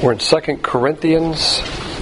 We're in 2 Corinthians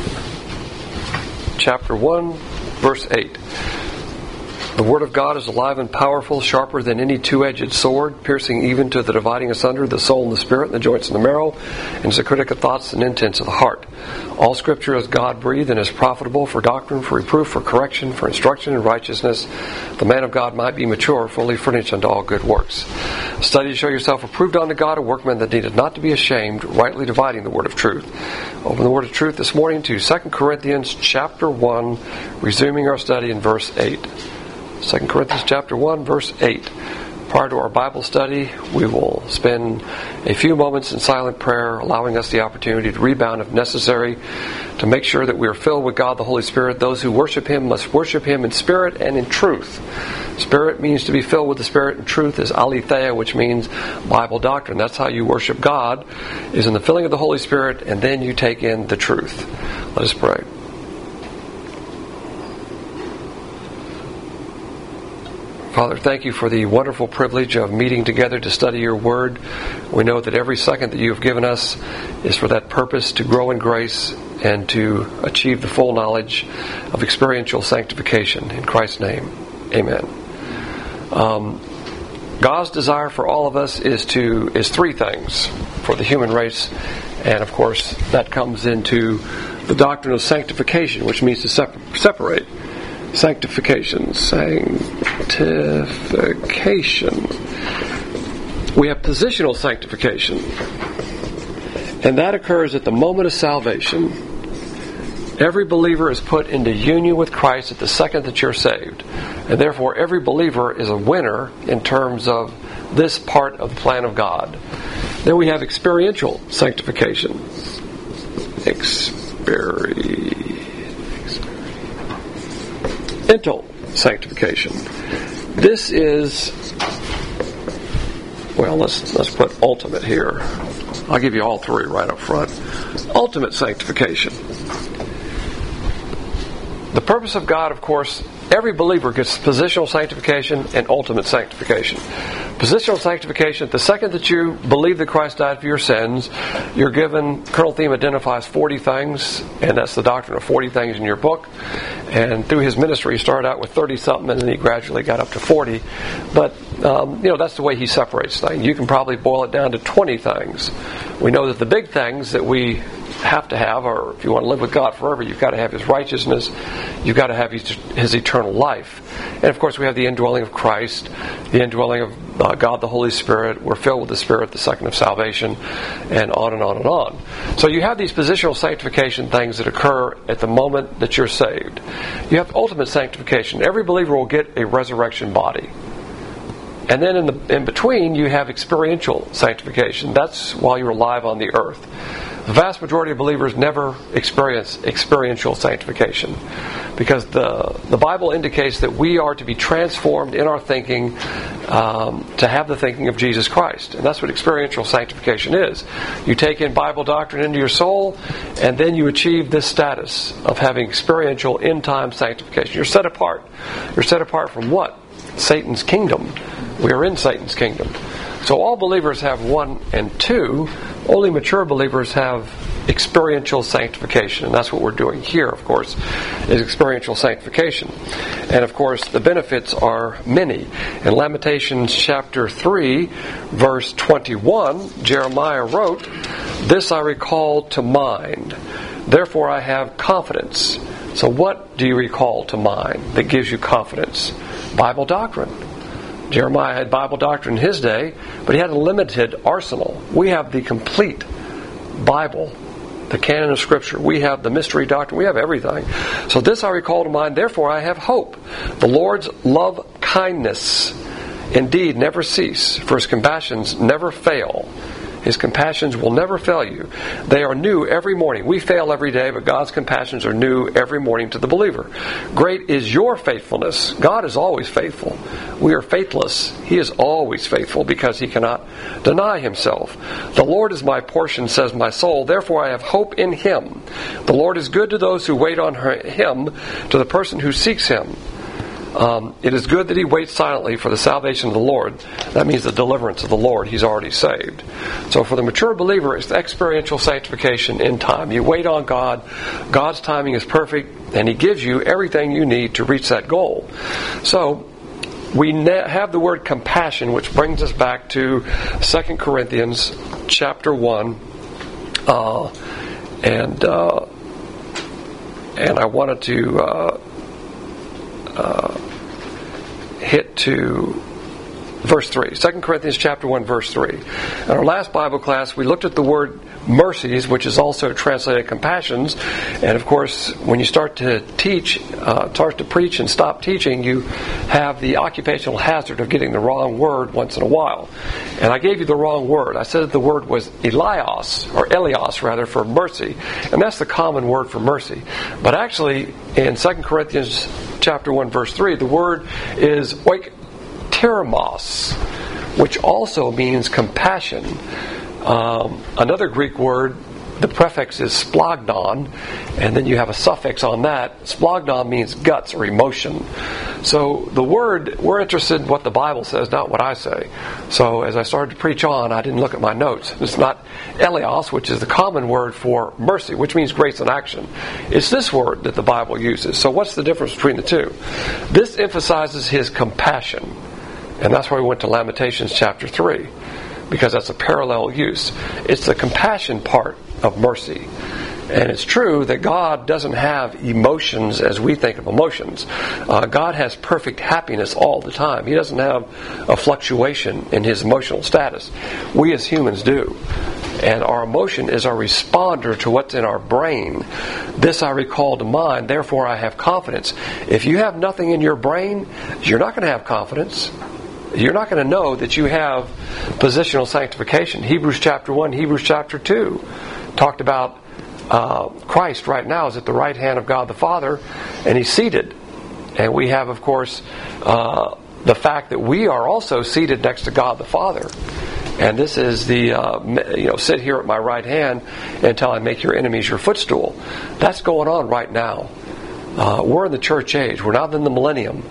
chapter 1, verse 8. The Word of God is alive and powerful, sharper than any two-edged sword, piercing even to the dividing asunder the soul and the spirit and the joints and the marrow, and is a critic of thoughts and intents of the heart. All Scripture is God-breathed and is profitable for doctrine, for reproof, for correction, for instruction in righteousness. The man of God might be mature, fully furnished unto all good works. Study to show yourself approved unto God, a workman that needeth not to be ashamed, rightly dividing the word of truth. Open the word of truth this morning to 2 Corinthians chapter 1, resuming our study in verse 8. 2 Corinthians chapter 1, verse 8. Prior to our Bible study, we will spend a few moments in silent prayer, allowing us the opportunity to rebound if necessary, to make sure that we are filled with God the Holy Spirit. Those who worship Him must worship Him in spirit and in truth. Spirit means to be filled with the Spirit, and truth is aletheia, which means Bible doctrine. That's how you worship God, is in the filling of the Holy Spirit, and then you take in the truth. Let us pray. Father, thank you for the wonderful privilege of meeting together to study your word. We know that every second that you have given us is for that purpose, to grow in grace and to achieve the full knowledge of experiential sanctification. In Christ's name, amen. God's desire for all of us is three things for the human race, and of course that comes into the doctrine of sanctification, which means to separate. Sanctification. We have positional sanctification, and that occurs at the moment of salvation. Every believer is put into union with Christ at the second that you're saved, and therefore every believer is a winner in terms of this part of the plan of God. Then we have experiential sanctification. Experiential sanctification. This is, well, let's put ultimate here. I'll give you all three right up front. Ultimate sanctification. The purpose of God, of course, every believer gets positional sanctification and ultimate sanctification. Positional sanctification, the second that you believe that Christ died for your sins, you're given, Colonel Thiem identifies 40 things, and that's the doctrine of 40 things in your book. And through his ministry, he started out with 30-something, and then he gradually got up to 40. But, that's the way he separates things. You can probably boil it down to 20 things. We know that the big things that we have to have, or if you want to live with God forever, you've got to have His righteousness, you've got to have His eternal life. And of course we have the indwelling of Christ, the indwelling of God the Holy Spirit. We're filled with the Spirit the second of salvation, and on and on and on. So you have these positional sanctification things that occur at the moment that you're saved. You have ultimate sanctification. Every believer will get a resurrection body. And then in between you have experiential sanctification. That's while you're alive on the earth. The vast majority of believers never experience experiential sanctification, because the Bible indicates that we are to be transformed in our thinking to have the thinking of Jesus Christ. And that's what experiential sanctification is. You take in Bible doctrine into your soul, and then you achieve this status of having experiential end-time sanctification. You're set apart. You're set apart from what? Satan's kingdom. We are in Satan's kingdom. So all believers have 1 and 2. Only mature believers have experiential sanctification. And that's what we're doing here, of course, is experiential sanctification. And of course, the benefits are many. In Lamentations chapter 3, verse 21, Jeremiah wrote, "This I recall to mind. Therefore I have confidence." So what do you recall to mind that gives you confidence? Bible doctrine. Jeremiah had Bible doctrine in his day, but he had a limited arsenal. We have the complete Bible, the canon of Scripture. We have the mystery doctrine. We have everything. So this I recall to mind, therefore I have hope. The Lord's love kindness indeed never cease, for His compassions never fail. His compassions will never fail you. They are new every morning. We fail every day, but God's compassions are new every morning to the believer. Great is your faithfulness. God is always faithful. We are faithless. He is always faithful because He cannot deny Himself. The Lord is my portion, says my soul. Therefore I have hope in Him. The Lord is good to those who wait on Him, to the person who seeks Him. It is good that he waits silently for the salvation of the Lord. That means the deliverance of the Lord. He's already saved. So for the mature believer, it's experiential sanctification in time. You wait on God. God's timing is perfect, and he gives you everything you need to reach that goal. So we have the word compassion, which brings us back to 2 Corinthians chapter 1. And I wanted to hit to verse 3. 2 Corinthians chapter 1, verse 3. In our last Bible class, we looked at the word mercies, which is also translated compassions. And of course, when you start to teach, start to preach and stop teaching, you have the occupational hazard of getting the wrong word once in a while. And I gave you the wrong word. I said that the word was Elios, or Elios rather, for mercy. And that's the common word for mercy. But actually, in 2 Corinthians chapter 1, verse 3, the word is oiktermos, which also means compassion. Another Greek word, the prefix is splagnon, and then you have a suffix on that. Splagnon means guts or emotion. So the word, we're interested in what the Bible says, not what I say. So as I started to preach on, I didn't look at my notes. It's not Elios, which is the common word for mercy, which means grace in action. It's this word that the Bible uses. So what's the difference between the two? This emphasizes his compassion. And that's why we went to Lamentations chapter 3, because that's a parallel use. It's the compassion part of mercy. And it's true that God doesn't have emotions as we think of emotions. God has perfect happiness all the time. He doesn't have a fluctuation in his emotional status. We as humans do. And our emotion is our responder to what's in our brain. This I recall to mind, therefore I have confidence. If you have nothing in your brain, you're not going to have confidence. You're not going to know that you have positional sanctification. Hebrews chapter 1, Hebrews chapter 2 talked about Christ right now is at the right hand of God the Father, and he's seated. And we have, of course, the fact that we are also seated next to God the Father. And this is the, sit here at my right hand until I make your enemies your footstool. That's going on right now. We're in the church age. We're not in the millennium.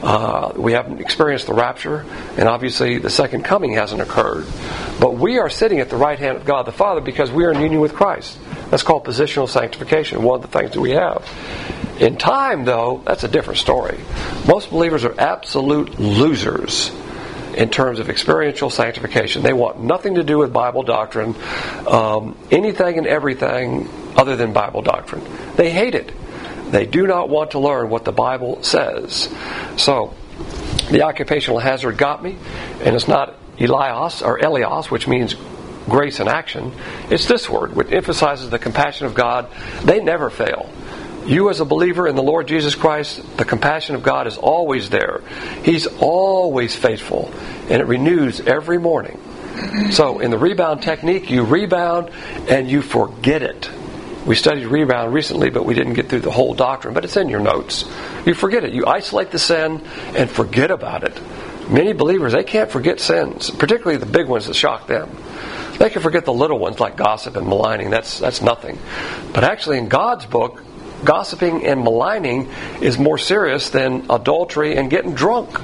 We haven't experienced the rapture, and obviously the second coming hasn't occurred. But we are sitting at the right hand of God the Father because we are in union with Christ. That's called positional sanctification, one of the things that we have. In time, though, that's a different story. Most believers are absolute losers in terms of experiential sanctification. They want nothing to do with Bible doctrine, anything and everything other than Bible doctrine. They hate it. They do not want to learn what the Bible says. So, the occupational hazard got me, and it's not Elios or Elios, which means grace in action. It's this word, which emphasizes the compassion of God. They never fail. You as a believer in the Lord Jesus Christ, the compassion of God is always there. He's always faithful, and it renews every morning. So, in the rebound technique, you rebound and you forget it. We studied rebound recently, but we didn't get through the whole doctrine, but it's in your notes. You forget it. You isolate the sin and forget about it. Many believers, they can't forget sins, particularly the big ones that shock them. They can forget the little ones like gossip and maligning. That's nothing. But actually in God's book, gossiping and maligning is more serious than adultery and getting drunk.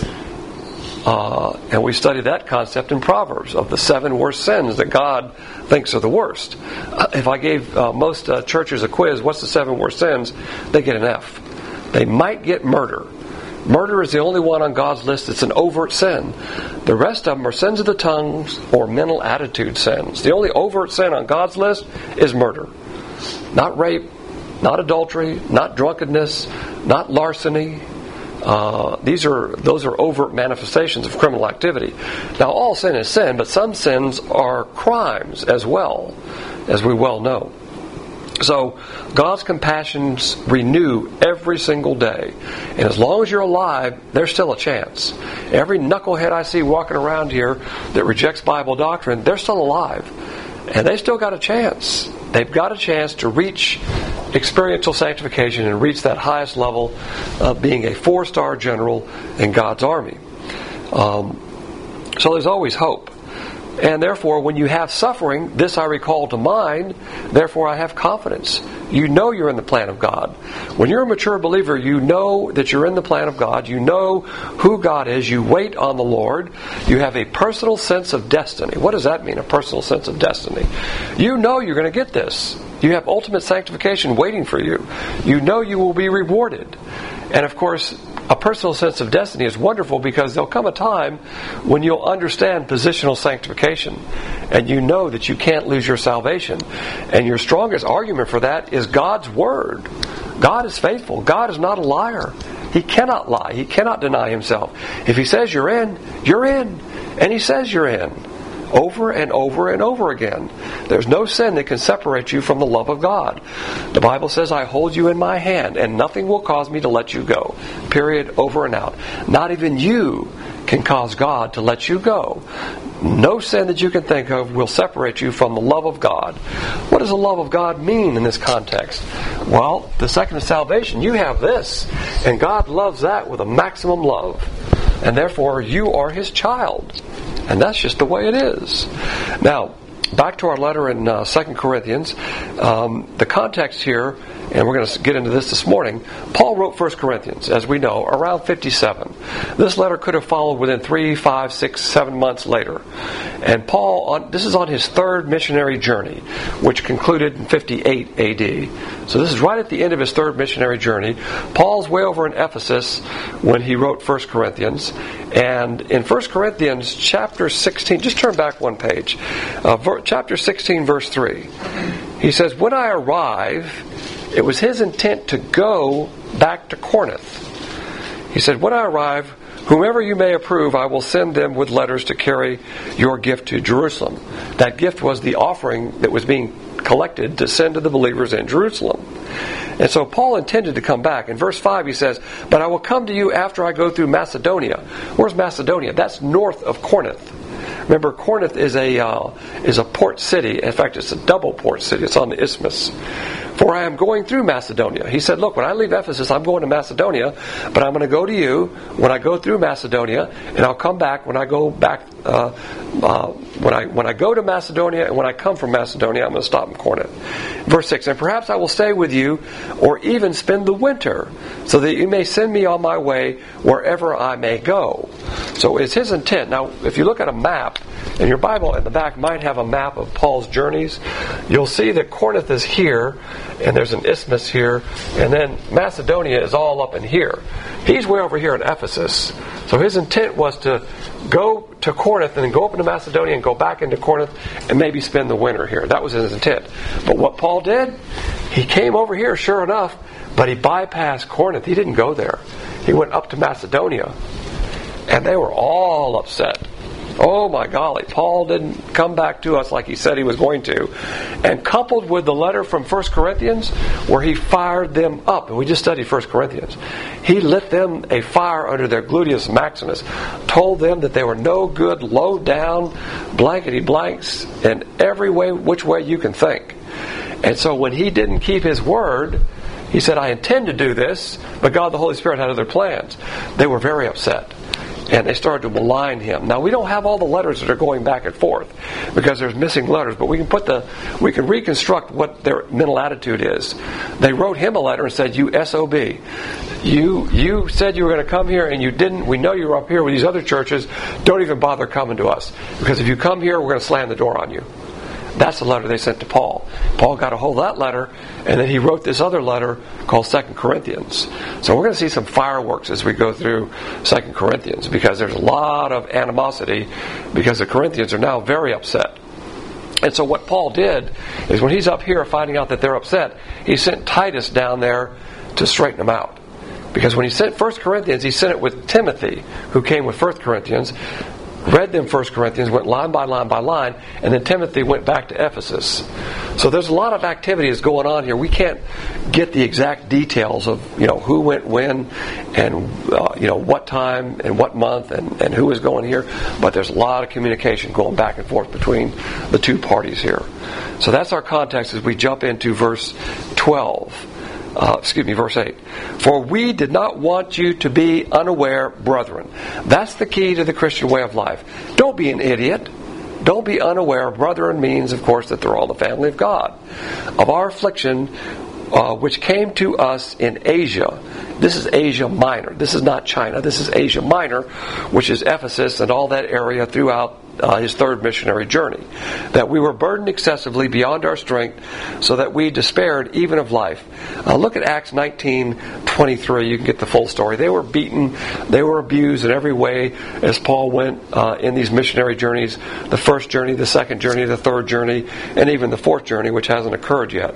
And we studied that concept in Proverbs of the 7 worst sins that God thinks are the worst. If I gave most churches a quiz, what's the 7 worst sins? They get an F. They might get murder. Murder is the only one on God's list that's an overt sin. The rest of them are sins of the tongues or mental attitude sins. The only overt sin on God's list is murder. Not rape, not adultery, not drunkenness, not larceny. Those are overt manifestations of criminal activity. Now, all sin is sin, but some sins are crimes as well, as we well know. So, God's compassions renew every single day. And as long as you're alive, there's still a chance. Every knucklehead I see walking around here that rejects Bible doctrine, they're still alive. And they still got a chance. They've got a chance to reach experiential sanctification and reach that highest level of being a 4-star general in God's army. So there's always hope. And therefore, when you have suffering, this I recall to mind, therefore I have confidence. You know you're in the plan of God. When you're a mature believer, you know that you're in the plan of God. You know who God is. You wait on the Lord. You have a personal sense of destiny. What does that mean, a personal sense of destiny? You know you're going to get this. You have ultimate sanctification waiting for you. You know you will be rewarded. And of course, a personal sense of destiny is wonderful because there'll come a time when you'll understand positional sanctification and you know that you can't lose your salvation. And your strongest argument for that is God's Word. God is faithful. God is not a liar. He cannot lie. He cannot deny Himself. If He says you're in, you're in. And He says you're in. Over and over and over again. There's no sin that can separate you from the love of God. The Bible says, I hold you in my hand, and nothing will cause me to let you go. Period. Over and out. Not even you can cause God to let you go. No sin that you can think of will separate you from the love of God. What does the love of God mean in this context? Well, the second of salvation, you have this, and God loves that with a maximum love. And therefore, you are His child. And that's just the way it is. Now, back to our letter in 2 Corinthians. The context here, and we're going to get into this morning, Paul wrote 1 Corinthians, as we know, around 57. This letter could have followed within 3, 5, 6, 7 months later. And Paul, this is on his third missionary journey, which concluded in 58 AD. So this is right at the end of his third missionary journey. Paul's way over in Ephesus when he wrote 1 Corinthians. And in 1 Corinthians chapter 16, just turn back one page, chapter 16 verse 3, he says, when I arrive, it was his intent to go back to Corinth. He said, when I arrive, whomever you may approve, I will send them with letters to carry your gift to Jerusalem. That gift was the offering that was being collected to send to the believers in Jerusalem. And so Paul intended to come back. In verse 5 he says, but I will come to you after I go through Macedonia. Where's Macedonia? That's north of Corinth. Remember, Corinth is a port city. In fact, it's a double port city. It's on the isthmus. For I am going through Macedonia. He said, look, when I leave Ephesus, I'm going to Macedonia, but I'm going to go to you when I go through Macedonia, and I'll come back when I go back. When I go to Macedonia and when I come from Macedonia, I'm going to stop in Corinth. Verse 6, and perhaps I will stay with you or even spend the winter so that you may send me on my way wherever I may go. So it's his intent. Now, if you look at a map, and your Bible at the back might have a map of Paul's journeys, you'll see that Corinth is here, and there's an isthmus here, and then Macedonia is all up in here. He's way over here in Ephesus. So his intent was to go to Corinth and then go up into Macedonia and go back into Corinth and maybe spend the winter here. That was his intent. But what Paul did, he came over here, sure enough, but he bypassed Corinth. He didn't go there. He went up to Macedonia. And they were all upset. Oh my golly, Paul didn't come back to us like he said he was going to. And coupled with the letter from 1 Corinthians, where he fired them up, and we just studied 1 Corinthians, he lit them a fire under their gluteus maximus, told them that they were no good, low down, blankety blanks, in every way, which way you can think. And so when he didn't keep his word, he said, I intend to do this, but God the Holy Spirit had other plans. They were very upset. And they started to malign him. Now, we don't have all the letters that are going back and forth because there's missing letters, but we can reconstruct what their mental attitude is. They wrote him a letter and said, you SOB. You said you were going to come here and you didn't. We know you were up here with these other churches. Don't even bother coming to us. Because if you come here, we're going to slam the door on you. That's the letter they sent to Paul. Paul got a hold of that letter, and then he wrote this other letter called 2 Corinthians. So we're going to see some fireworks as we go through 2 Corinthians, because there's a lot of animosity, because the Corinthians are now very upset. And so what Paul did is when he's up here finding out that they're upset, he sent Titus down there to straighten them out. Because when he sent 1 Corinthians, he sent it with Timothy, who came with 1 Corinthians, read them 1 Corinthians, went line by line by line, and then Timothy went back to Ephesus. So there's a lot of activities going on here. We can't get the exact details of who went when and what time and what month and who was going here, but there's a lot of communication going back and forth between the two parties here. So that's our context as we jump into verse 8. For we did not want you to be unaware, brethren. That's the key to the Christian way of life. Don't be an idiot. Don't be unaware, brethren means, of course, that they're all the family of God, of our affliction which came to us in Asia. This is Asia Minor. This is not China. This is Asia Minor, which is Ephesus and all that area throughout his third missionary journey. That we were burdened excessively beyond our strength, so that we despaired even of life. Look at Acts 19:23. You can get the full story. They were beaten. They were abused in every way as Paul went in these missionary journeys. The first journey, the second journey, the third journey, and even the fourth journey, which hasn't occurred yet.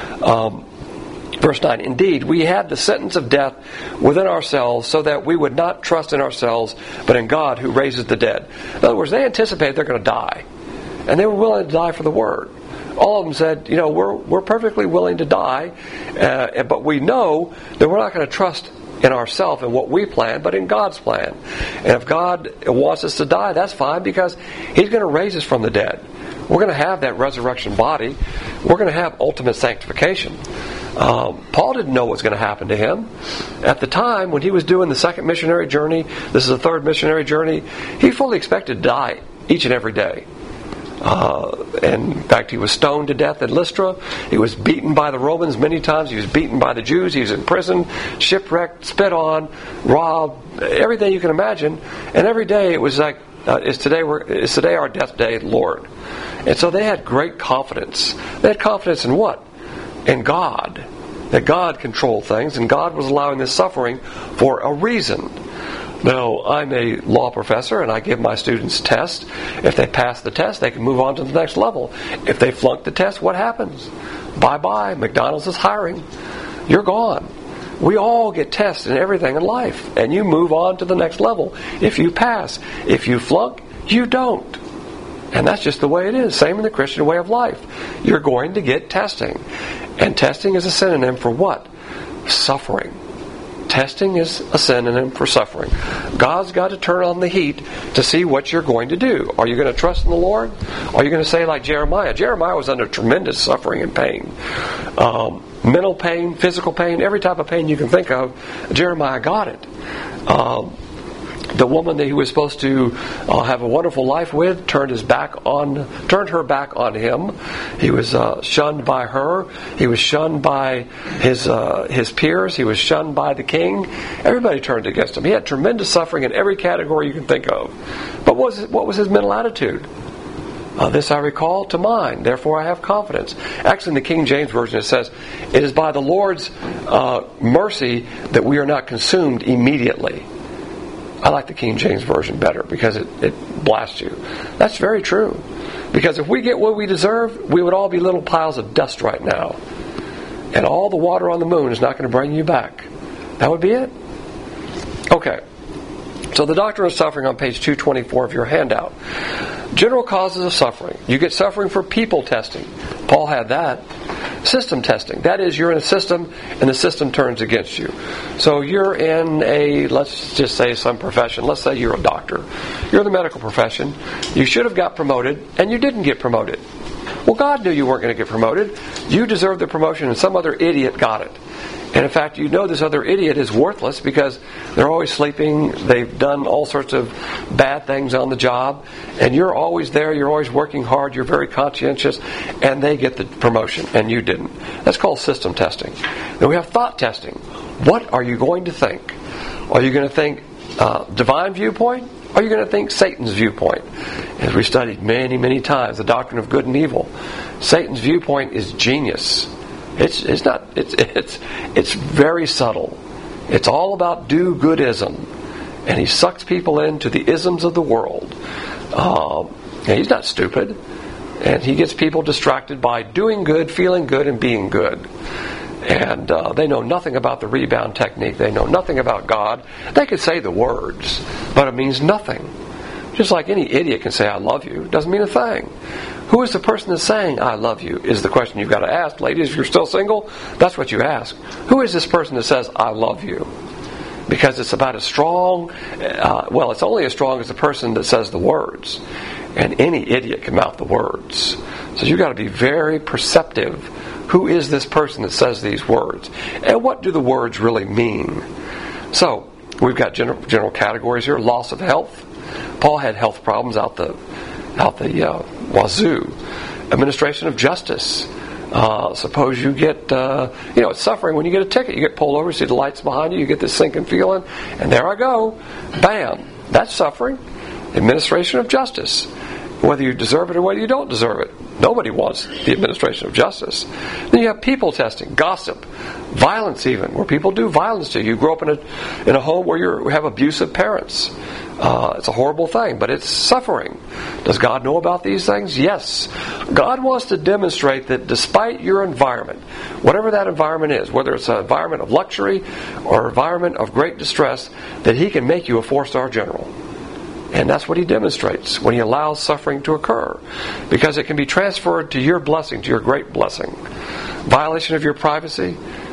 Verse 9, indeed, we had the sentence of death within ourselves, so that we would not trust in ourselves, but in God who raises the dead. In other words, they anticipated they're going to die. And they were willing to die for the Word. All of them said, we're perfectly willing to die, but we know that we're not going to trust in ourselves and what we plan, but in God's plan. And if God wants us to die, that's fine, because He's going to raise us from the dead. We're going to have that resurrection body. We're going to have ultimate sanctification. Paul didn't know what was going to happen to him. At the time, when he was doing the second missionary journey, this is the third missionary journey, he fully expected to die each and every day. And in fact, he was stoned to death at Lystra. He was beaten by the Romans many times. He was beaten by the Jews. He was in prison, shipwrecked, spit on, robbed, everything you can imagine. And every day it was like, is today our death day, Lord. And so they had great confidence. They had confidence in what? In God. That God controlled things, and God was allowing this suffering for a reason. Now, I'm a law professor, and I give my students tests. If they pass the test, they can move on to the next level. If they flunk the test, what happens? Bye-bye. McDonald's is hiring. You're gone. We all get tests in everything in life, and you move on to the next level. If you pass. If you flunk, you don't. And that's just the way it is. Same in the Christian way of life. You're going to get testing. And testing is a synonym for what? Suffering. Testing is a synonym for suffering. God's got to turn on the heat to see what you're going to do. Are you going to trust in the Lord? Are you going to say like Jeremiah? Jeremiah was under tremendous suffering and pain. Mental pain, physical pain, every type of pain you can think of, Jeremiah got it. The woman that he was supposed to have a wonderful life with turned her back on him. He was shunned by her. He was shunned by his peers. He was shunned by the king. Everybody turned against him. He had tremendous suffering in every category you can think of. But what was his mental attitude? This I recall to mind, therefore I have confidence. Actually, in the King James Version it says, it is by the Lord's mercy that we are not consumed immediately. I like the King James Version better because it blasts you. That's very true. Because if we get what we deserve, we would all be little piles of dust right now. And all the water on the moon is not going to bring you back. That would be it. Okay. So the doctrine of suffering on page 224 of your handout. General causes of suffering. You get suffering for people testing. Paul had that. System testing. That is, you're in a system and the system turns against you. So you're in let's just say some profession. Let's say you're a doctor. You're in the medical profession. You should have got promoted and you didn't get promoted. Well, God knew you weren't going to get promoted. You deserved the promotion and some other idiot got it. And in fact, you know this other idiot is worthless because they're always sleeping. They've done all sorts of bad things on the job. And you're always there. You're always working hard. You're very conscientious. And they get the promotion and you didn't. That's called system testing. Then we have thought testing. What are you going to think? Are you going to think divine viewpoint? Or are you going to think Satan's viewpoint? As we studied many, many times, the doctrine of good and evil. Satan's viewpoint is genius. It's very subtle. It's all about do-goodism. And he sucks people into the isms of the world. And he's not stupid. And he gets people distracted by doing good, feeling good, and being good. And they know nothing about the rebound technique. They know nothing about God. They could say the words, but it means nothing. Just like any idiot can say, I love you. It doesn't mean a thing. Who is the person that's saying, I love you, is the question you've got to ask. Ladies, if you're still single, that's what you ask. Who is this person that says, I love you? Because it's about as strong, it's only as strong as the person that says the words. And any idiot can mouth the words. So you've got to be very perceptive. Who is this person that says these words? And what do the words really mean? So, we've got general categories here. Loss of health. Paul had health problems out the out the wazoo. Administration of justice. Suppose you get, it's suffering when you get a ticket. You get pulled over, you see the lights behind you, you get this sinking feeling, and there I go. Bam. That's suffering. Administration of justice. Whether you deserve it or whether you don't deserve it. Nobody wants the administration of justice. Then you have people testing, gossip, violence even, where people do violence to you. You grow up in a home where you have abusive parents. It's a horrible thing, but it's suffering. Does God know about these things? Yes. God wants to demonstrate that despite your environment, whatever that environment is, whether it's an environment of luxury or an environment of great distress, that He can make you a 4-star general. And that's what He demonstrates when He allows suffering to occur. Because it can be transferred to your blessing, to your great blessing. Violation of your privacy.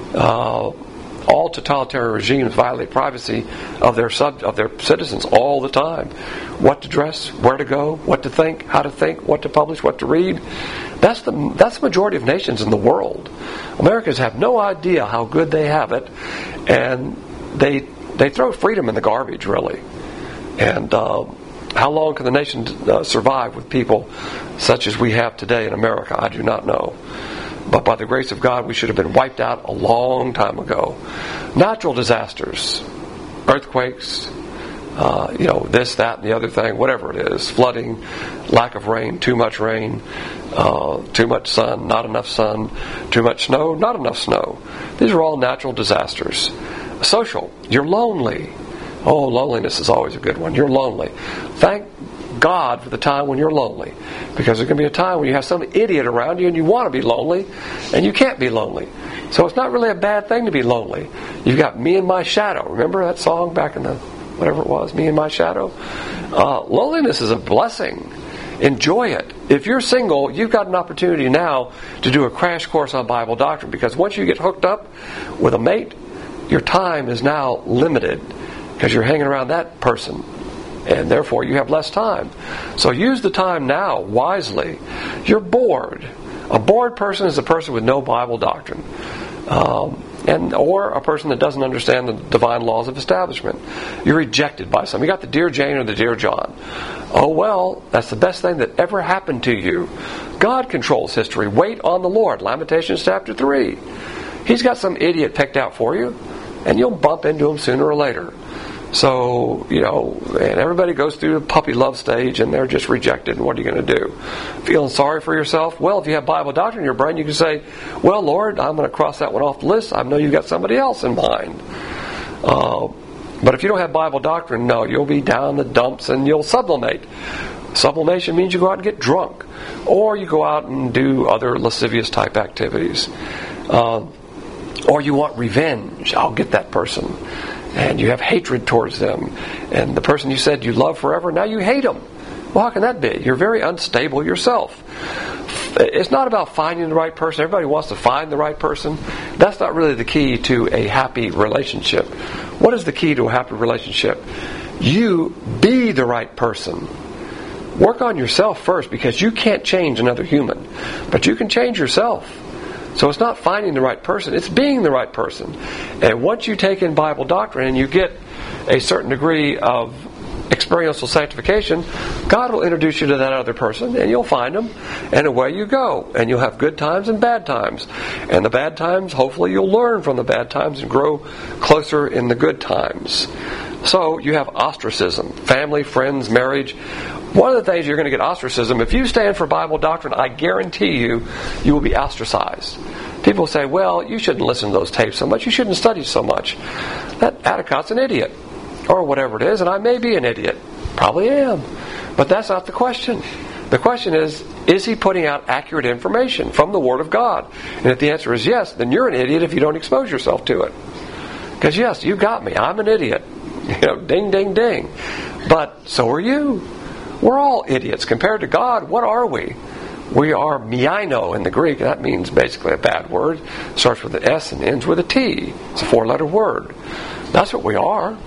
All totalitarian regimes violate privacy of their citizens all the time. What to dress, where to go, what to think, how to think, what to publish, what to read. That's the majority of nations in the world. Americans have no idea how good they have it, and they throw freedom in the garbage, really. And how long can the nation survive with people such as we have today in America? I do not know. But by the grace of God, we should have been wiped out a long time ago. Natural disasters, earthquakes, this, that, and the other thing, whatever it is, flooding, lack of rain, too much rain, too much sun, not enough sun, too much snow, not enough snow. These are all natural disasters. Social, you're lonely. Oh, loneliness is always a good one. You're lonely. Thank God for the time when you're lonely. Because there's going to be a time when you have some idiot around you and you want to be lonely, and you can't be lonely. So it's not really a bad thing to be lonely. You've got Me and My Shadow. Remember that song back in the, whatever it was, Me and My Shadow? Loneliness is a blessing. Enjoy it. If you're single, you've got an opportunity now to do a crash course on Bible doctrine. Because once you get hooked up with a mate, your time is now limited. Because you're hanging around that person, and therefore you have less time. So use the time now wisely. You're bored. A bored person is a person with no Bible doctrine, or a person that doesn't understand the divine laws of establishment. You're rejected by some. You got the Dear Jane or the Dear John. Oh well, that's the best thing that ever happened to you. God controls history. Wait on the Lord. Lamentations chapter 3. He's got some idiot picked out for you, and you'll bump into him sooner or later. So, and everybody goes through the puppy love stage and they're just rejected. And what are you going to do? Feeling sorry for yourself? Well, if you have Bible doctrine in your brain, you can say, well, Lord, I'm going to cross that one off the list. I know you've got somebody else in mind. But if you don't have Bible doctrine, no, you'll be down the dumps and you'll sublimate. Sublimation means you go out and get drunk. Or you go out and do other lascivious type activities. Or you want revenge. I'll get that person. And you have hatred towards them. And the person you said you love forever, now you hate them. Well, how can that be? You're very unstable yourself. It's not about finding the right person. Everybody wants to find the right person. That's not really the key to a happy relationship. What is the key to a happy relationship? You be the right person. Work on yourself first, because you can't change another human. But you can change yourself. So it's not finding the right person, it's being the right person. And once you take in Bible doctrine and you get a certain degree of experiential sanctification, God will introduce you to that other person, and you'll find them, and away you go. And you'll have good times and bad times. And the bad times, hopefully you'll learn from the bad times and grow closer in the good times. So you have ostracism, family, friends, marriage. One of the things you're going to get ostracism, if you stand for Bible doctrine, I guarantee you will be ostracized. People say, well, you shouldn't listen to those tapes so much. You shouldn't study so much. That Atticott's an idiot. Or whatever it is, and I may be an idiot. Probably am. But that's not the question. The question is he putting out accurate information from the Word of God? And if the answer is yes, then you're an idiot if you don't expose yourself to it. Because yes, you got me. I'm an idiot. Ding, ding, ding. But so are you. We're all idiots. Compared to God, what are we? We are miaino in the Greek. That means basically a bad word. It starts with an S and ends with a T. It's a 4-letter word. That's what we are.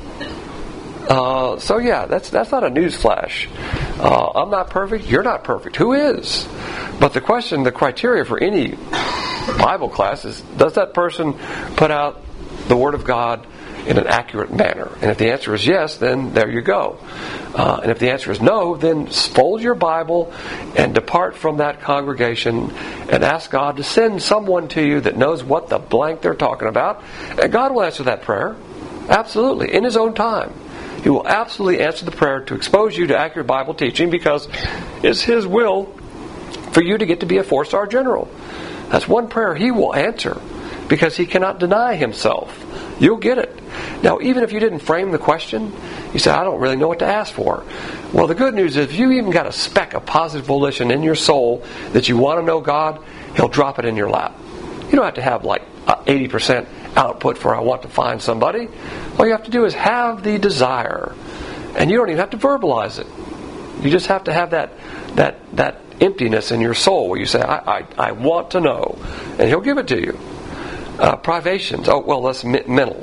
So yeah, that's not a news flash. I'm not perfect. You're not perfect. Who is? But the question, the criteria for any Bible class is, does that person put out the Word of God in an accurate manner? And if the answer is yes, then there you go. And if the answer is no, then fold your Bible and depart from that congregation and ask God to send someone to you that knows what the blank they're talking about. And God will answer that prayer. Absolutely. In His own time. He will absolutely answer the prayer to expose you to accurate Bible teaching, because it's His will for you to get to be a 4-star general. That's one prayer He will answer, because He cannot deny Himself. You'll get it. Now, even if you didn't frame the question, you say, I don't really know what to ask for. Well, the good news is, if you even got a speck of positive volition in your soul that you want to know God, He'll drop it in your lap. You don't have to have like 80% output for I want to find somebody. All you have to do is have the desire. And you don't even have to verbalize it. You just have to have that emptiness in your soul where you say, I want to know. And He'll give it to you. Privations. Oh, well, that's mental.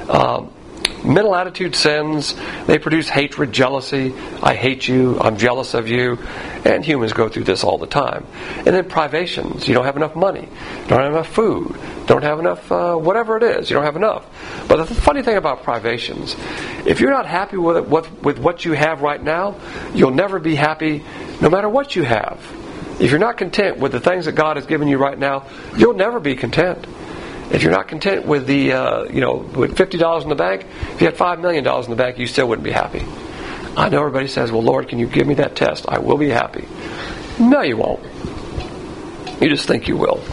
Mental attitude sins. They produce hatred, jealousy. I hate you. I'm jealous of you. And humans go through this all the time. And then privations. You don't have enough money. Don't have enough food. Don't have enough whatever it is. You don't have enough. But the funny thing about privations, if you're not happy with what you have right now, you'll never be happy no matter what you have. If you're not content with the things that God has given you right now, you'll never be content. If you're not content with with $50 in the bank, if you had $5 million in the bank, you still wouldn't be happy. I know everybody says, well, Lord, can you give me that test? I will be happy. No, you won't. You just think you will.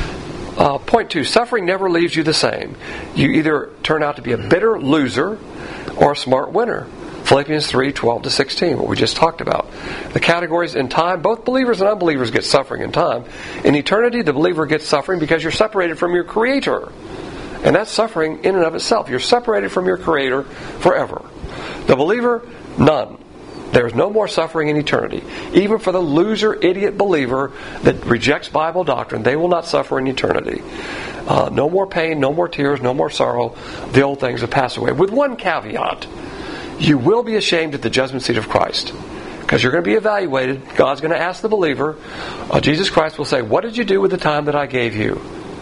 Point 2, suffering never leaves you the same. You either turn out to be a bitter loser or a smart winner. Philippians 3:12-16, what we just talked about. The categories in time, both believers and unbelievers get suffering in time. In eternity, the believer gets suffering because you're separated from your Creator. And that's suffering in and of itself. You're separated from your Creator forever. The believer, none. There's no more suffering in eternity. Even for the loser, idiot believer that rejects Bible doctrine, they will not suffer in eternity. No more pain, no more tears, no more sorrow. The old things have passed away. With one caveat. You will be ashamed at the judgment seat of Christ, because you're going to be evaluated. God's going to ask the believer. Jesus Christ will say, what did you do with the time that I gave you?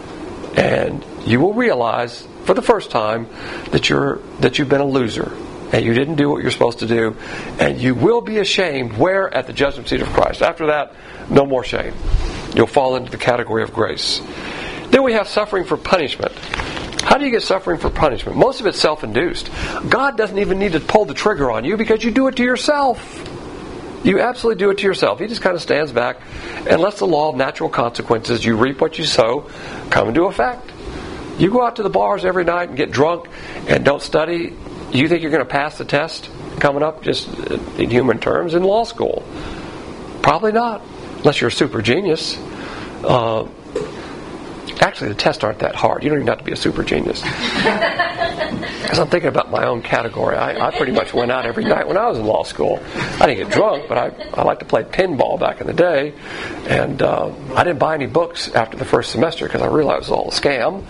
And you will realize for the first time that you've been a loser and you didn't do what you're supposed to do, and you will be ashamed where? At the judgment seat of Christ. After that, no more shame. You'll fall into the category of grace. Then we have suffering for punishment. How do you get suffering for punishment? Most of it's self-induced. God doesn't even need to pull the trigger on you because you do it to yourself. You absolutely do it to yourself. He just kind of stands back and lets the law of natural consequences, you reap what you sow, come into effect. You go out to the bars every night and get drunk and don't study. You think you're going to pass the test coming up, just in human terms, in law school? Probably not, unless you're a super genius. Actually, the tests aren't that hard. You don't even have to be a super genius. Because I'm thinking about my own category. I pretty much went out every night when I was in law school. I didn't get drunk, but I liked to play pinball back in the day. And I didn't buy any books after the first semester because I realized it was all a scam.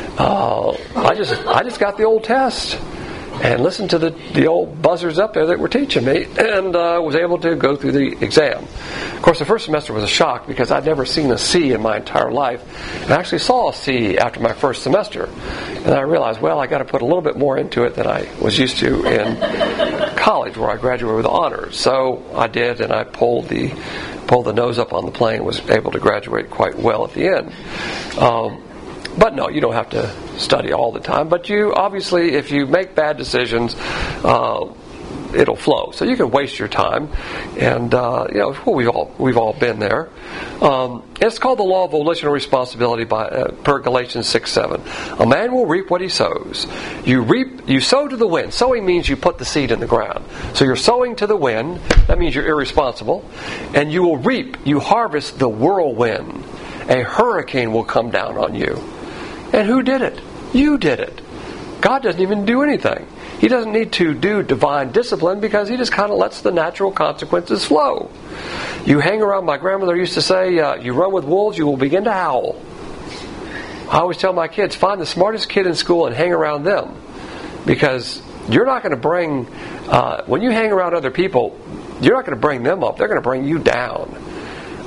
I just got the old test and listened to the old buzzers up there that were teaching me, and was able to go through the exam. Of course, the first semester was a shock because I'd never seen a C in my entire life. And I actually saw a C after my first semester. And I realized, well, I got to put a little bit more into it than I was used to in college, where I graduated with honors. So I did, and I pulled the nose up on the plane and was able to graduate quite well at the end. But no, you don't have to study all the time. But you, obviously, if you make bad decisions, it'll flow. So you can waste your time. And, we've all been there. It's called the law of volitional responsibility per Galatians 6:7. A man will reap what he sows. You sow to the wind. Sowing means you put the seed in the ground. So you're sowing to the wind. That means you're irresponsible. And you will reap. You harvest the whirlwind. A hurricane will come down on you. And who did it? You did it. God doesn't even do anything. He doesn't need to do divine discipline because He just kind of lets the natural consequences flow. You hang around, my grandmother used to say, you run with wolves, you will begin to howl. I always tell my kids, find the smartest kid in school and hang around them. Because you're not going to bring, when you hang around other people, you're not going to bring them up. They're going to bring you down.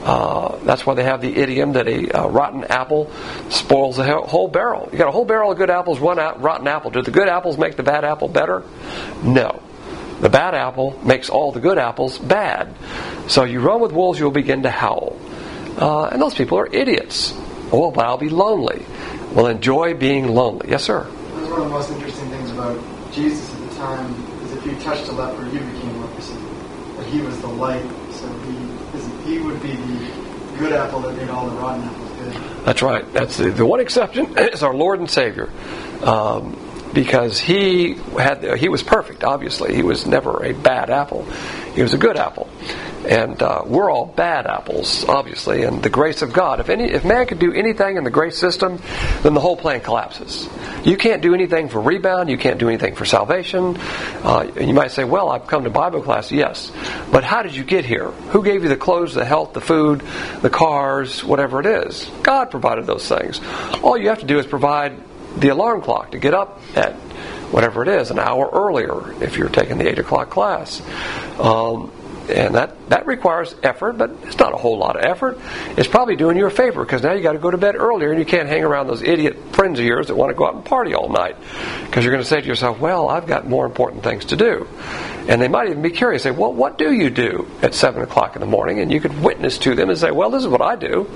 That's why they have the idiom that a rotten apple spoils the whole barrel. You got a whole barrel of good apples, one rotten apple. Do the good apples make the bad apple better? No. The bad apple makes all the good apples bad. So you run with wolves, you'll begin to howl. And those people are idiots. Oh, but I'll be lonely. Well, enjoy being lonely. Yes, sir? One of the most interesting things about Jesus at the time is if you touched a leper, you became leprosy. But he was the light, so he would be the good apple that made all the rotten apples good. That's right. That's the one exception is our Lord and Savior. Because he was perfect, obviously. He was never a bad apple. He was a good apple. And we're all bad apples, obviously, and the grace of God. If man could do anything in the grace system, then the whole plan collapses. You can't do anything for rebound. You can't do anything for salvation. You might say, well, I've come to Bible class. Yes. But how did you get here? Who gave you the clothes, the health, the food, the cars, whatever it is? God provided those things. All you have to do is provide the alarm clock to get up at whatever it is, an hour earlier if you're taking the 8 o'clock class. And that requires effort, but it's not a whole lot of effort. It's probably doing you a favor because now you got to go to bed earlier and you can't hang around those idiot friends of yours that want to go out and party all night. Because you're going to say to yourself, well, I've got more important things to do. And they might even be curious, say, well, what do you do at 7 o'clock in the morning? And you could witness to them and say, well, this is what I do.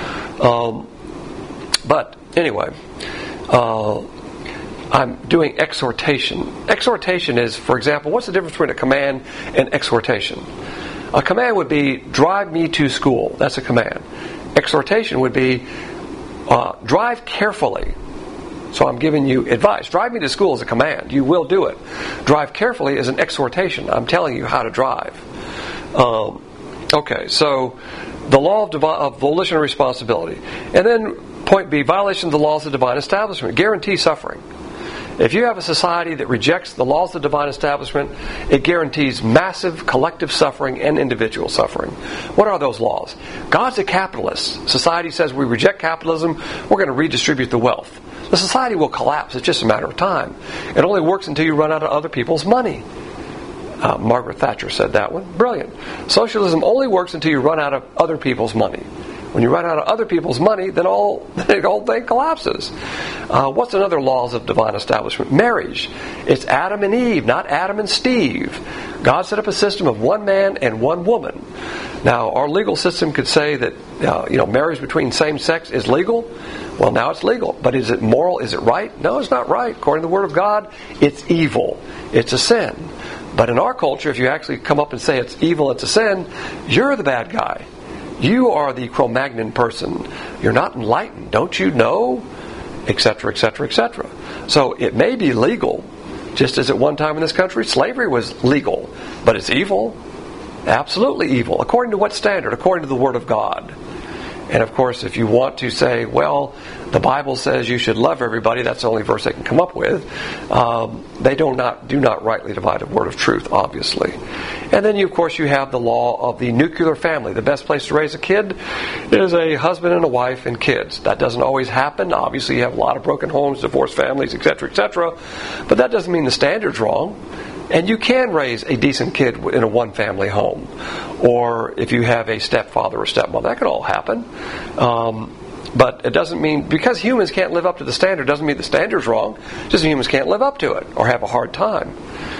But anyway, I'm doing exhortation. Exhortation is, for example, what's the difference between a command and exhortation? A command would be, drive me to school. That's a command. Exhortation would be, drive carefully. So I'm giving you advice. Drive me to school is a command. You will do it. Drive carefully is an exhortation. I'm telling you how to drive. Okay, so the law of volition and responsibility. And then point B, violation of the laws of the divine establishment. Guarantee suffering. If you have a society that rejects the laws of the divine establishment, it guarantees massive collective suffering and individual suffering. What are those laws? God's a capitalist. Society says we reject capitalism, we're going to redistribute the wealth. The society will collapse. It's just a matter of time. It only works until you run out of other people's money. Margaret Thatcher said that one. Brilliant. Socialism only works until you run out of other people's money. When you run out of other people's money, then the whole thing collapses. What's another laws of divine establishment? Marriage. It's Adam and Eve, not Adam and Steve. God set up a system of one man and one woman. Now, our legal system could say that marriage between same sex is legal. Well, now it's legal. But is it moral? Is it right? No, it's not right. According to the Word of God, it's evil. It's a sin. But in our culture, if you actually come up and say it's evil, it's a sin, you're the bad guy. You are the Cro-Magnon person. You're not enlightened. Don't you know? Etc., etc., etc. So it may be legal, just as at one time in this country, slavery was legal. But it's evil. Absolutely evil. According to what standard? According to the Word of God. And of course, if you want to say, well, the Bible says you should love everybody, that's the only verse they can come up with, they do not rightly divide the word of truth, obviously. And then, of course, you have the law of the nuclear family. The best place to raise a kid is a husband and a wife and kids. That doesn't always happen. Obviously, you have a lot of broken homes, divorced families, etc., etc. But that doesn't mean the standard's wrong. And you can raise a decent kid in a one-family home. Or if you have a stepfather or stepmother, that can all happen. But it doesn't mean, because humans can't live up to the standard, doesn't mean the standard's wrong. Just humans can't live up to it or have a hard time.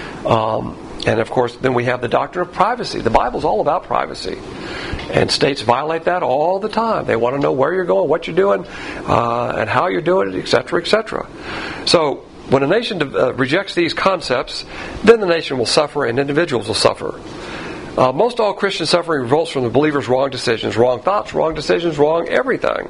And of course, then we have the doctrine of privacy. The Bible's all about privacy. And states violate that all the time. They want to know where you're going, what you're doing, and how you're doing it, etc., etc. So, when a nation rejects these concepts, then the nation will suffer and individuals will suffer. Most all Christian suffering results from the believer's wrong decisions, wrong thoughts, wrong decisions, wrong everything.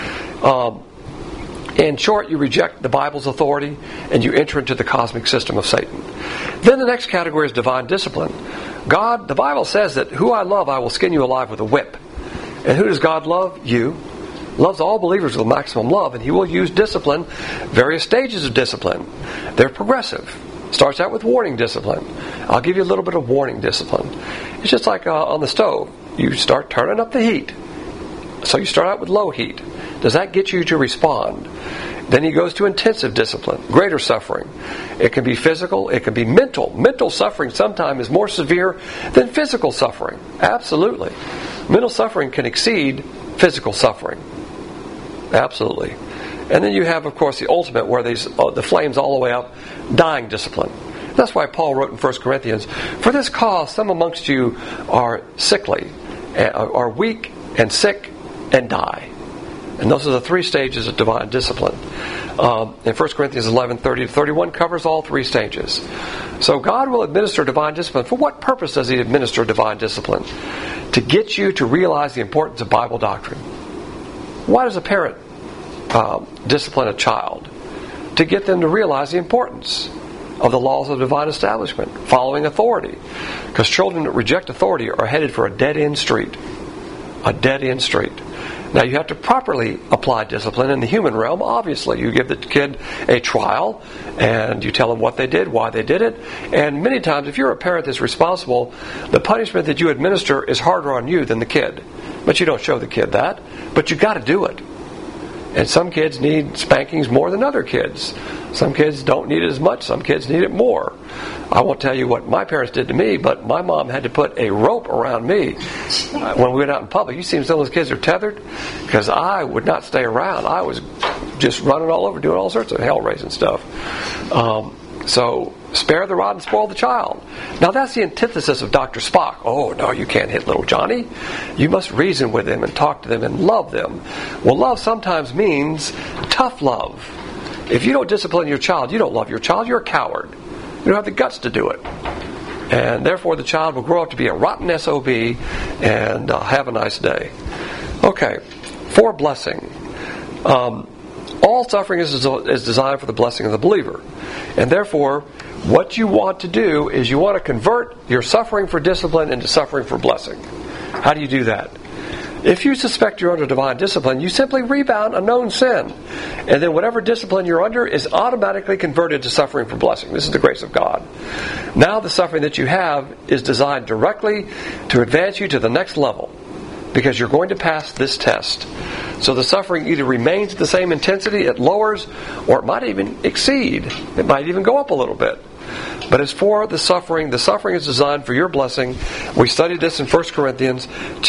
In short, you reject the Bible's authority and you enter into the cosmic system of Satan. Then the next category is divine discipline. God, the Bible says that who I love, I will skin you alive with a whip. And who does God love? You. Loves all believers with maximum love, and He will use discipline, various stages of discipline. They're progressive. Starts out with warning discipline. I'll give you a little bit of warning discipline. It's just like on the stove. You start turning up the heat. So you start out with low heat. Does that get you to respond? Then he goes to intensive discipline, greater suffering. It can be physical, it can be mental. Mental suffering sometimes is more severe than physical suffering. Absolutely. Mental suffering can exceed physical suffering. Absolutely. And then you have, of course, the ultimate, where the flames all the way up, dying discipline. That's why Paul wrote in 1 Corinthians, "For this cause some amongst you are sickly, are weak and sick and die." And those are the three stages of divine discipline. In 1 Corinthians 11:30-31 covers all three stages. So God will administer divine discipline. For what purpose does He administer divine discipline? To get you to realize the importance of Bible doctrine. Why does a parent discipline a child? To get them to realize the importance of the laws of divine establishment, following authority. Because children that reject authority are headed for a dead-end street. A dead-end street. Now, you have to properly apply discipline in the human realm, obviously. You give the kid a trial, and you tell them what they did, why they did it. And many times, if you're a parent that's responsible, the punishment that you administer is harder on you than the kid. But you don't show the kid that. But you got to do it. And some kids need spankings more than other kids. Some kids don't need it as much. Some kids need it more. I won't tell you what my parents did to me, but my mom had to put a rope around me when we went out in public. You see some of those kids are tethered, because I would not stay around. I was just running all over, doing all sorts of hell-raising stuff. So, spare the rod and spoil the child. Now, that's the antithesis of Dr. Spock. Oh, no, you can't hit little Johnny. You must reason with them and talk to them and love them. Well, love sometimes means tough love. If you don't discipline your child, you don't love your child. You're a coward. You don't have the guts to do it. And therefore, the child will grow up to be a rotten SOB and have a nice day. Okay, for blessing. All suffering is designed for the blessing of the believer. And therefore, what you want to do is you want to convert your suffering for discipline into suffering for blessing. How do you do that? If you suspect you're under divine discipline, you simply rebound a known sin. And then whatever discipline you're under is automatically converted to suffering for blessing. This is the grace of God. Now the suffering that you have is designed directly to advance you to the next level, because you're going to pass this test. So the suffering either remains at the same intensity, it lowers, or it might even exceed. It might even go up a little bit. But as for the suffering is designed for your blessing. We studied this in 1 Corinthians,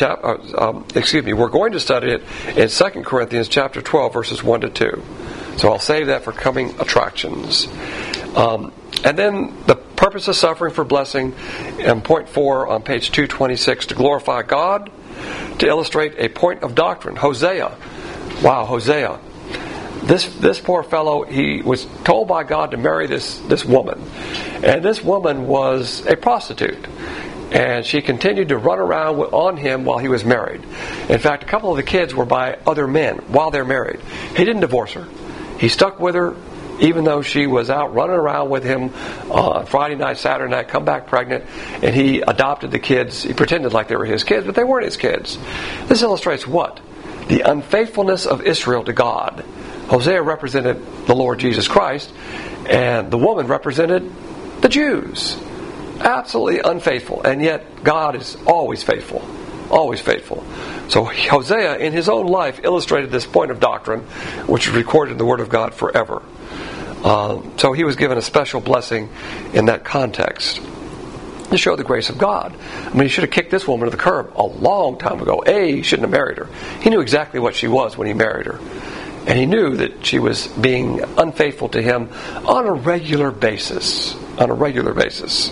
we're going to study it in 2 Corinthians chapter 12, verses 1-2. So I'll save that for coming attractions. And then the purpose of suffering for blessing, in point 4 on page 226, to glorify God, to illustrate a point of doctrine. Hosea. Wow, Hosea. This poor fellow, he was told by God to marry this woman. And this woman was a prostitute. And she continued to run around on him while he was married. In fact, a couple of the kids were by other men while they're married. He didn't divorce her. He stuck with her even though she was out running around with him on Friday night, Saturday night, come back pregnant, and he adopted the kids. He pretended like they were his kids, but they weren't his kids. This illustrates what? The unfaithfulness of Israel to God. Hosea represented the Lord Jesus Christ, and the woman represented the Jews. Absolutely unfaithful, and yet God is always faithful. Always faithful. So Hosea, in his own life, illustrated this point of doctrine, which is recorded in the Word of God forever. So he was given a special blessing in that context to show the grace of God. I mean, he should have kicked this woman to the curb a long time ago. He shouldn't have married her. He knew exactly what she was when he married her. And he knew that she was being unfaithful to him on a regular basis. On a regular basis.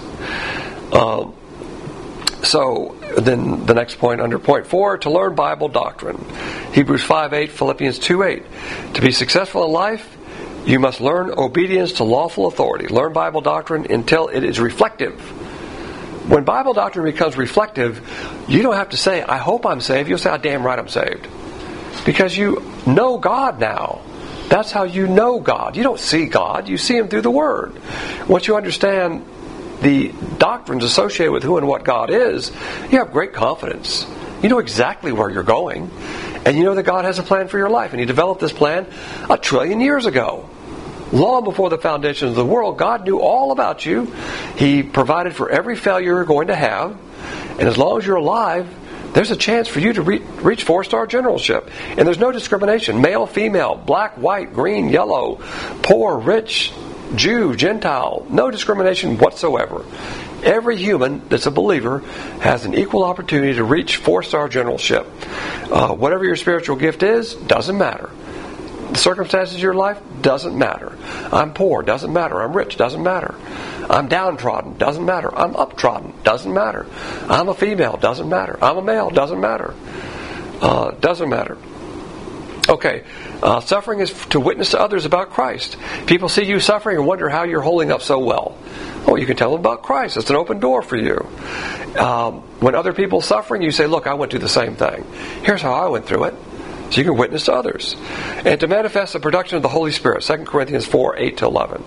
So then the next point under point 4, to learn Bible doctrine. Hebrews 5:8, Philippians 2:8. To be successful in life, you must learn obedience to lawful authority. Learn Bible doctrine until it is reflective. When Bible doctrine becomes reflective, you don't have to say, I hope I'm saved. You'll say, oh, damn right I'm saved. Because you know God now. That's how you know God. You don't see God. You see Him through the Word. Once you understand the doctrines associated with who and what God is, you have great confidence. You know exactly where you're going. And you know that God has a plan for your life. And He developed this plan 1 trillion years ago. Long before the foundations of the world, God knew all about you. He provided for every failure you're going to have. And as long as you're alive, there's a chance for you to reach 4-star generalship. And there's no discrimination. Male, female, black, white, green, yellow, poor, rich, Jew, Gentile, no discrimination whatsoever. Every human that's a believer has an equal opportunity to reach 4-star generalship. Whatever your spiritual gift is, doesn't matter. The circumstances of your life, doesn't matter. I'm poor, doesn't matter. I'm rich, doesn't matter. I'm downtrodden, doesn't matter. I'm uptrodden, doesn't matter. I'm a female, doesn't matter. I'm a male, doesn't matter. Doesn't matter. Okay, suffering is to witness to others about Christ. People see you suffering and wonder how you're holding up so well. Oh, you can tell them about Christ. It's an open door for you. When other people are suffering, you say, look, I went through the same thing. Here's how I went through it. So you can witness to others. And to manifest the production of the Holy Spirit, 2 Corinthians 4, 8-11.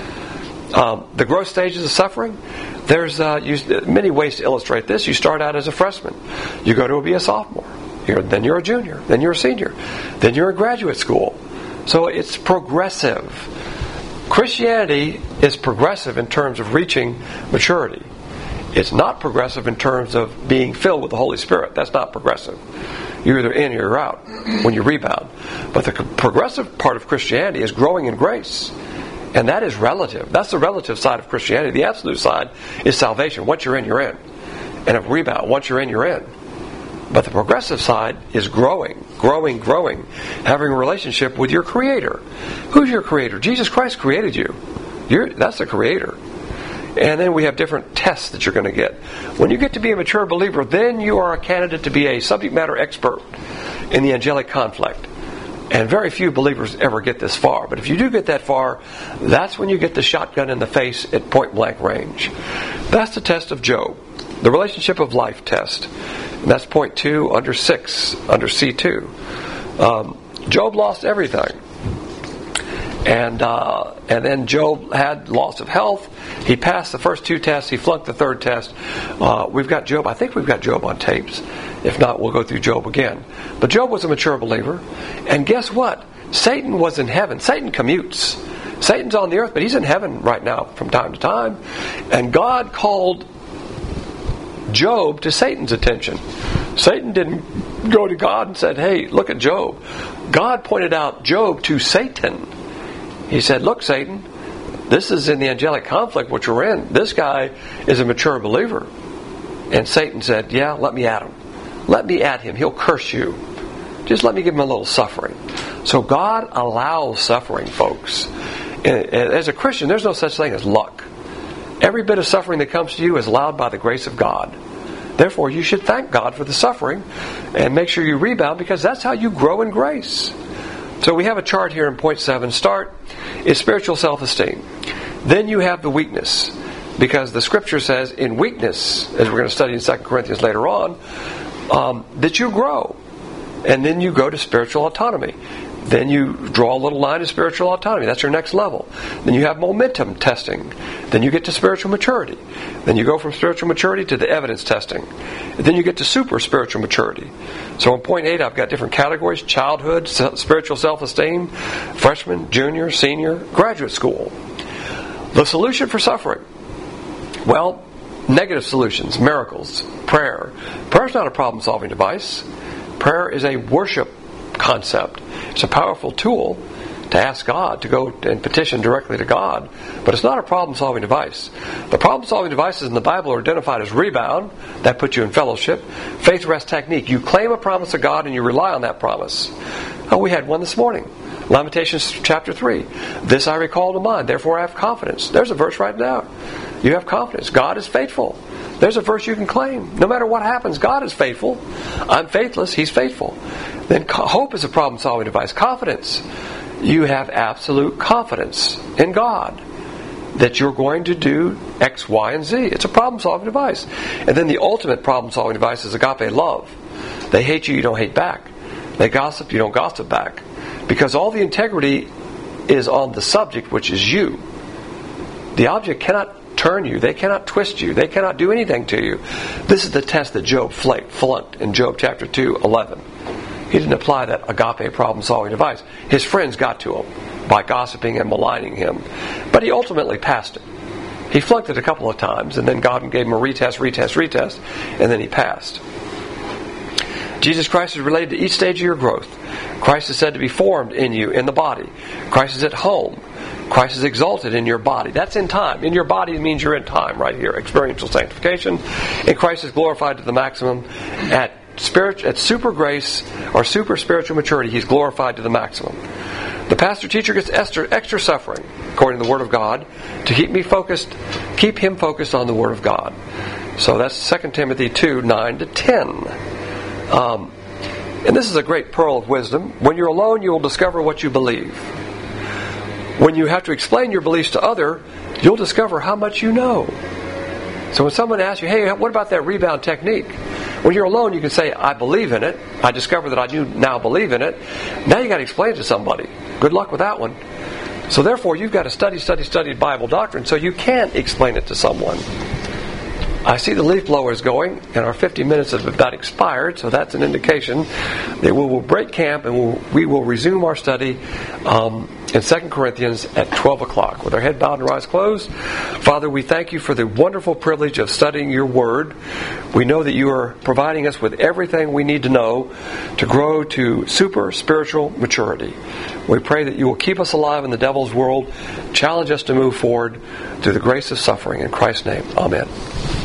The growth stages of suffering, there's many ways to illustrate this. You start out as a freshman. You go to be a sophomore. Then you're a junior. Then you're a senior. Then you're in graduate school. So it's progressive. Christianity is progressive in terms of reaching maturity. It's not progressive in terms of being filled with the Holy Spirit. That's not progressive. You're either in or you're out when you rebound. But the progressive part of Christianity is growing in grace. And that is relative. That's the relative side of Christianity. The absolute side is salvation. Once you're in, you're in. And a rebound. Once you're in, you're in. But the progressive side is growing. Having a relationship with your Creator. Who's your Creator? Jesus Christ created you. That's the Creator. And then we have different tests that you're going to get. When you get to be a mature believer, then you are a candidate to be a subject matter expert in the angelic conflict. And very few believers ever get this far. But if you do get that far, that's when you get the shotgun in the face at point blank range. That's the test of Job. The relationship of life test. And that's point 2 under 6, under C2. Job lost everything. And then Job had loss of health. He passed the first 2 tests. He flunked the 3rd test. We've got Job. I think we've got Job on tapes. If not, we'll go through Job again. But Job was a mature believer. And guess what? Satan was in heaven. Satan commutes. Satan's on the earth, but he's in heaven right now from time to time. And God called Job to Satan's attention. Satan didn't go to God and said, hey, look at Job. God pointed out Job to Satan. He said, look, Satan, this is in the angelic conflict which we're in. This guy is a mature believer. And Satan said, yeah, let me at him. Let me at him. He'll curse you. Just let me give him a little suffering. So God allows suffering, folks. As a Christian, there's no such thing as luck. Every bit of suffering that comes to you is allowed by the grace of God. Therefore, you should thank God for the suffering and make sure you rebound, because that's how you grow in grace. So we have a chart here in point 7. Start is spiritual self-esteem. Then you have the weakness, because the Scripture says in weakness, as we're going to study in 2 Corinthians later on, that you grow. And then you go to spiritual autonomy. Then you draw a little line of spiritual autonomy. That's your next level. Then you have momentum testing. Then you get to spiritual maturity. Then you go from spiritual maturity to the evidence testing. And then you get to super spiritual maturity. So in point 8, I've got different categories: childhood, spiritual self-esteem, freshman, junior, senior, graduate school. The solution for suffering. Well, negative solutions, miracles, prayer. Prayer is not a problem-solving device. Prayer is a worship concept. It's a powerful tool to ask God, to go and petition directly to God, but it's not a problem-solving device. The problem-solving devices in the Bible are identified as rebound, that puts you in fellowship, faith rest technique. You claim a promise of God and you rely on that promise. Oh, we had one this morning. Lamentations chapter 3. This I recall to mind, therefore I have confidence. There's a verse right now. You have confidence. God is faithful. There's a verse you can claim. No matter what happens, God is faithful. I'm faithless. He's faithful. Then hope is a problem-solving device. Confidence. You have absolute confidence in God that you're going to do X, Y, and Z. It's a problem-solving device. And then the ultimate problem-solving device is agape love. They hate you, you don't hate back. They gossip, you don't gossip back. Because all the integrity is on the subject, which is you. The object cannot turn you. They cannot twist you. They cannot do anything to you. This is the test that Job flunked in Job chapter 2:11. He didn't apply that agape problem-solving device. His friends got to him by gossiping and maligning him. But he ultimately passed it. He flunked it a couple of times, and then God gave him a retest, and then he passed. Jesus Christ is related to each stage of your growth. Christ is said to be formed in you in the body. Christ is at home. Christ is exalted in your body. That's in time. In your body means you're in time right here. Experiential sanctification. And Christ is glorified to the maximum. At super grace or super spiritual maturity, He's glorified to the maximum. The pastor teacher gets extra suffering, according to the Word of God, to keep him focused on the Word of God. So that's 2 Timothy 2, 9 to 10. And this is a great pearl of wisdom. When you're alone, you will discover what you believe. When you have to explain your beliefs to others, you'll discover how much you know. So when someone asks you, hey, what about that rebound technique? When you're alone, you can say, I believe in it. I discovered that I do now believe in it. Now you got to explain it to somebody. Good luck with that one. So therefore, you've got to study Bible doctrine so you can explain it to someone. I see the leaf blowers going, and our 50 minutes have about expired, so that's an indication that we will break camp and we will resume our study in 2 Corinthians at 12 o'clock. With our head bowed and our eyes closed, Father, we thank you for the wonderful privilege of studying your Word. We know that you are providing us with everything we need to know to grow to super spiritual maturity. We pray that you will keep us alive in the devil's world, challenge us to move forward through the grace of suffering. In Christ's name, amen.